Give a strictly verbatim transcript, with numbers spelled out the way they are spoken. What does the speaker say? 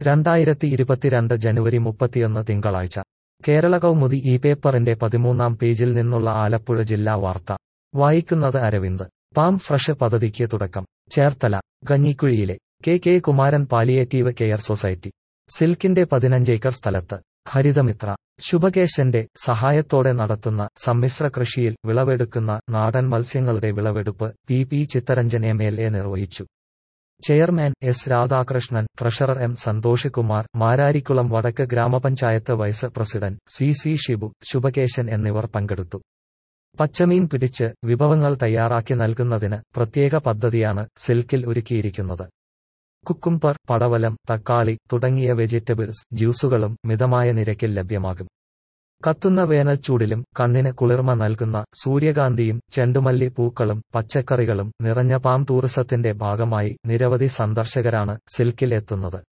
രണ്ടായിരത്തി ഇരുപത്തിരണ്ട് ജനുവരി മുപ്പത്തിയൊന്ന് തിങ്കളാഴ്ച കേരള കൗമുദി ഈ പേപ്പറിന്റെ പതിമൂന്നാം പേജിൽ നിന്നുള്ള ആലപ്പുഴ ജില്ലാ വാർത്ത വായിക്കുന്നത് അരവിന്ദ്. പാം ഫ്രഷ് പദ്ധതിക്ക് തുടക്കം. ചേർത്തല. കഞ്ഞിക്കുഴിയിലെ K K Kumaran palliative care society സിൽക്കിന്റെ പതിനഞ്ചേക്കർ സ്ഥലത്ത് ഹരിതമിത്ര ശുഭകേശന്റെ സഹായത്തോടെ നടത്തുന്ന സമ്മിശ്ര കൃഷിയിൽ വിളവെടുക്കുന്ന നാടൻ മത്സ്യങ്ങളുടെ വിളവെടുപ്പ് P P Chitharanjan M L A നിർവഹിച്ചു. Chairman S Radhakrishnan, treasurer M Santhosh Kumar, Mararikulam വടക്ക് ഗ്രാമപഞ്ചായത്ത് vice president C C Shibu, Subhakesan എന്നിവർ പങ്കെടുത്തു. പച്ചമീൻ പിടിച്ച് വിഭവങ്ങൾ തയ്യാറാക്കി നൽകുന്നതിന് പ്രത്യേക പദ്ധതിയാണ് സിൽക്കിൽ ഒരുക്കിയിരിക്കുന്നത്. കുക്കുംബർ, പടവലം, തക്കാളി തുടങ്ങിയ വെജിറ്റബിൾസ് ജ്യൂസുകളും മിതമായ നിരക്കിൽ ലഭ്യമാകും. കത്തുന്ന വേനൽച്ചൂടിലും കണ്ണിന് കുളിർമ നൽകുന്ന സൂര്യകാന്തിയും ചെണ്ടുമല്ലി പൂക്കളും പച്ചക്കറികളും നിറഞ്ഞ പാം ടൂറിസത്തിന്റെ ഭാഗമായി നിരവധി സന്ദർശകരാണ് സിൽക്കിൽ എത്തുന്നത്.